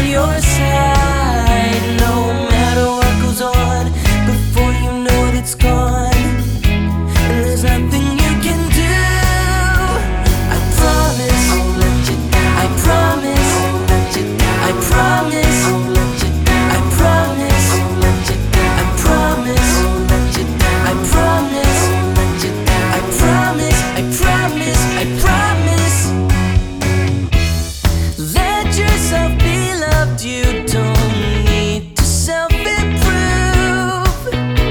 on your side. No matter what goes on, before you know it, it's gone. And there's nothing you can do. I promise I'll let you down. I promise I'll let you down. I promise I'll let you down. I promise I'll let you down. I promise I'll let you down. I promise I'll let you down. I promise, I promise, I promise. Let yourself be loved. You don't need to self-improve.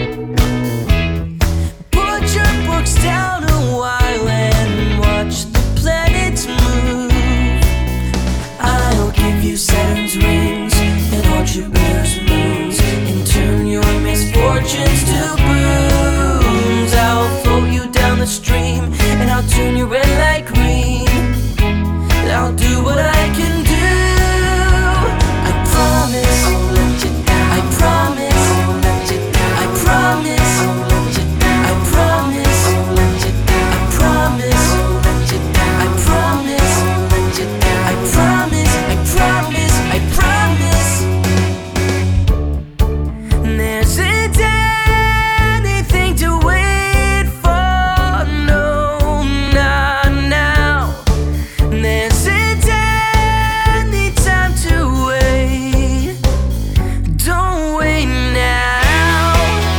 Put your books down a while and watch the planets move. I'll give you Saturn's rings and all Jupiter's moons, and turn your misfortunes to boons. I'll float you down the stream, and I'll turn your red light green. I'll do what I can do. I promise I'll let you down. I promise I'll let you down. I promise I'll let you down. I promise I'll let you down. I promise I'll let you down. I promise I'll let you down. I promise, I promise, I promise. There's anything to wait for. No, not now. There's any time to wait. Don't wait now.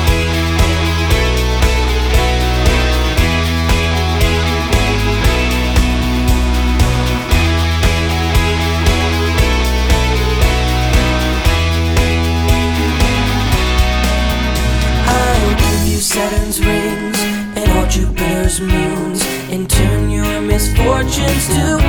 I'll give you Saturn's rings and all Jupiter's moons, and turn your misfortunes to